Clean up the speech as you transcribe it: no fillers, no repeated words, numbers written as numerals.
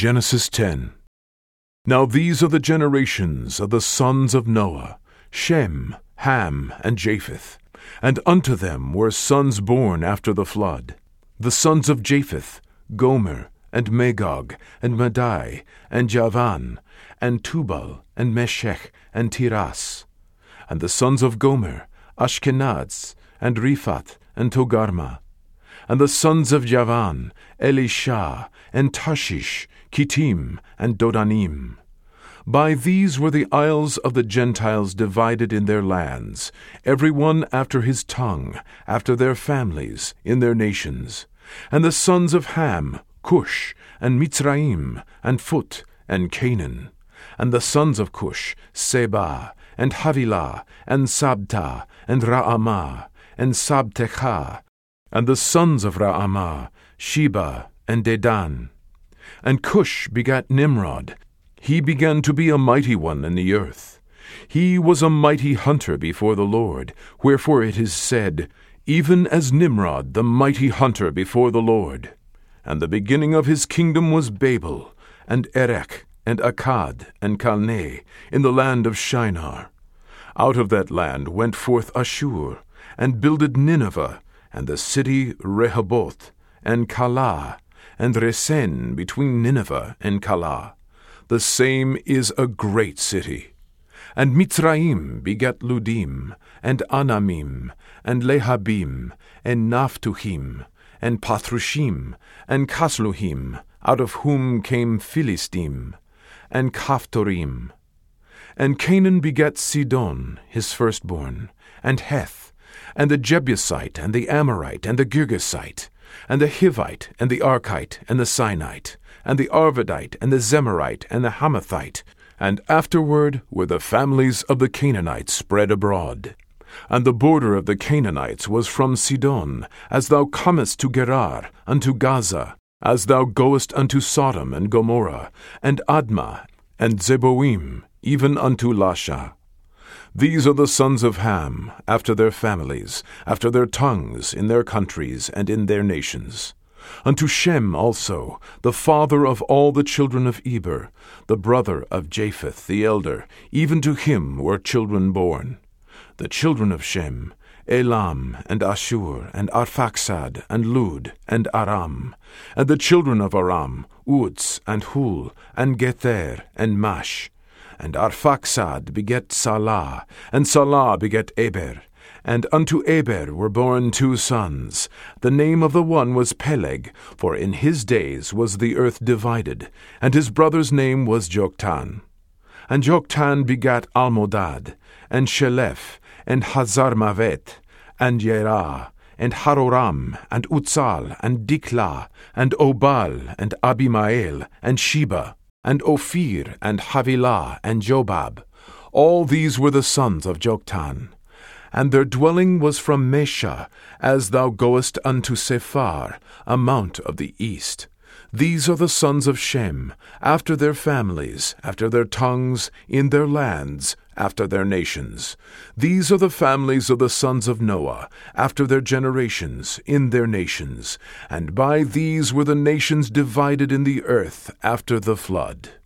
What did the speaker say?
Genesis 10. Now these are the generations of the sons of Noah, Shem, Ham, and Japheth. And unto them were sons born after the flood. The sons of Japheth, Gomer, and Magog, and Madai, and Javan, and Tubal, and Meshech, and Tiras. And the sons of Gomer, Ashkenaz, and Riphath, and Togarma. And the sons of Javan, Elisha, and Tarshish, Kittim, and Dodanim. By these were the isles of the Gentiles divided in their lands, every one after his tongue, after their families, in their nations. And the sons of Ham, Cush, and Mitzraim, and Phut, and Canaan. And the sons of Cush, Seba, and Havilah, and Sabta, and Raamah, and Sabtecha. And the sons of Raamah, Sheba, and Dedan. And Cush begat Nimrod. He began to be a mighty one in the earth. He was a mighty hunter before the Lord, wherefore it is said, even as Nimrod the mighty hunter before the Lord. And the beginning of his kingdom was Babel, and Erech, and Akkad, and Calneh, in the land of Shinar. Out of that land went forth Ashur, and builded Nineveh, and the city Rehoboth, and Calah, and Resen between Nineveh and Calah. The same is a great city. And Mitzraim begat Ludim, and Anamim, and Lehabim, and Naphtuhim, and Pathrushim, and Casluhim, out of whom came Philistim, and Caphtorim. And Canaan begat Sidon, his firstborn, and Heth, and the Jebusite, and the Amorite, and the Girgasite, and the Hivite, and the Archite, and the Sinite, and the Arvadite, and the Zemarite, and the Hamathite. And afterward were the families of the Canaanites spread abroad. And the border of the Canaanites was from Sidon, as thou comest to Gerar, unto Gaza, as thou goest unto Sodom and Gomorrah, and Admah, and Zeboim, even unto Lasha. These are the sons of Ham, after their families, after their tongues, in their countries, and in their nations. Unto Shem also, the father of all the children of Eber, the brother of Japheth the elder, even to him were children born. The children of Shem, Elam, and Ashur, and Arphaxad, and Lud, and Aram. And the children of Aram, Uz, and Hul, and Gether, and Mash. And Arphaxad begat Salah, and Salah begat Eber. And unto Eber were born 2 sons. The name of the one was Peleg, for in his days was the earth divided, and his brother's name was Joktan. And Joktan begat Almodad, and Sheleph, and Hazarmavet, and Yerah, and Haroram, and Utsal, and Diklah, and Obal, and Abimael, and Sheba, and Ophir, and Havilah, and Jobab. All these were the sons of Joktan. And their dwelling was from Mesha, as thou goest unto Sephar, a mount of the east. These are the sons of Shem, after their families, after their tongues, in their lands, after their nations. These are the families of the sons of Noah, after their generations, in their nations. And by these were the nations divided in the earth after the flood.